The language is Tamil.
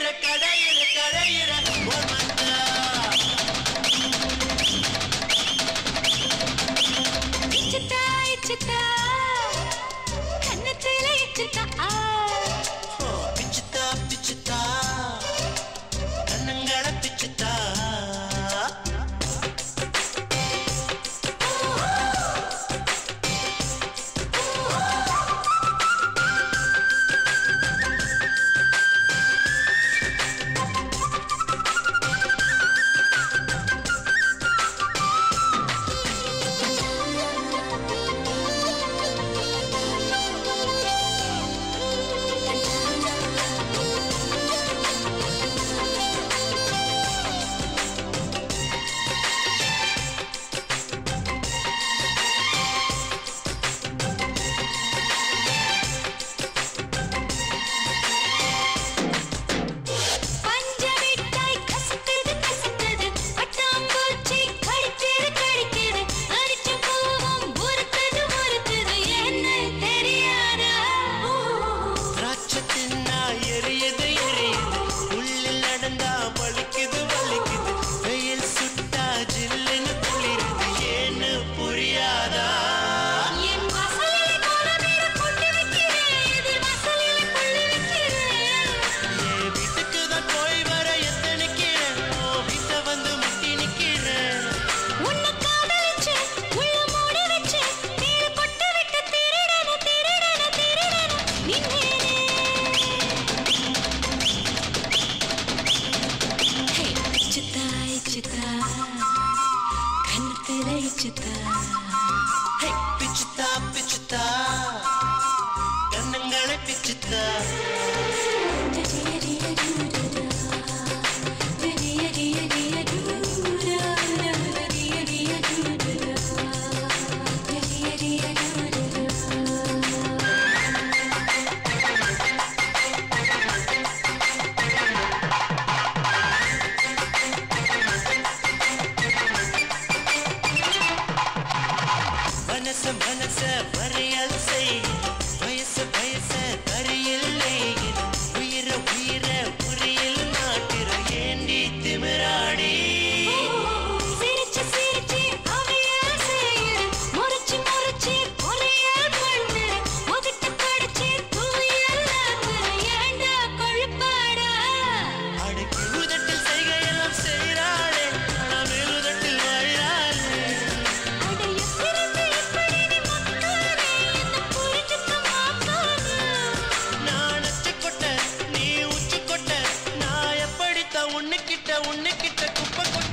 கடையிற ஓமந்தா இச்சுத்தா இச்சுத்தா கண்ணத்துல இச்சுத்தா பிச்சுத்தா பிச்சுத்தா கண்ணங்கள பிச்சுத்தா பிச்சுத்தா பிச்சுத்தா கண்ணங்களை பிச்சுத்தா மனச வரையல் செய் வயசு தரியில்லை உயிர உரியில் நாட்டிற ஏண்டி திமிராடி சிரிச்சு சிரிச்சு அவையல் செய்ய முறிச்சு முறிச்சு பொரியல் பண்ணு ஒதுட்டு படிச்சு தூயல் ஏண்டா கொழுப்பாடா அடக்கி உதட்டில் செய்கையெல்லாம் செய்கிறாளே ஆனால் மேலுதட்டில் வாழாளே உன்னை கிட்ட குப்பை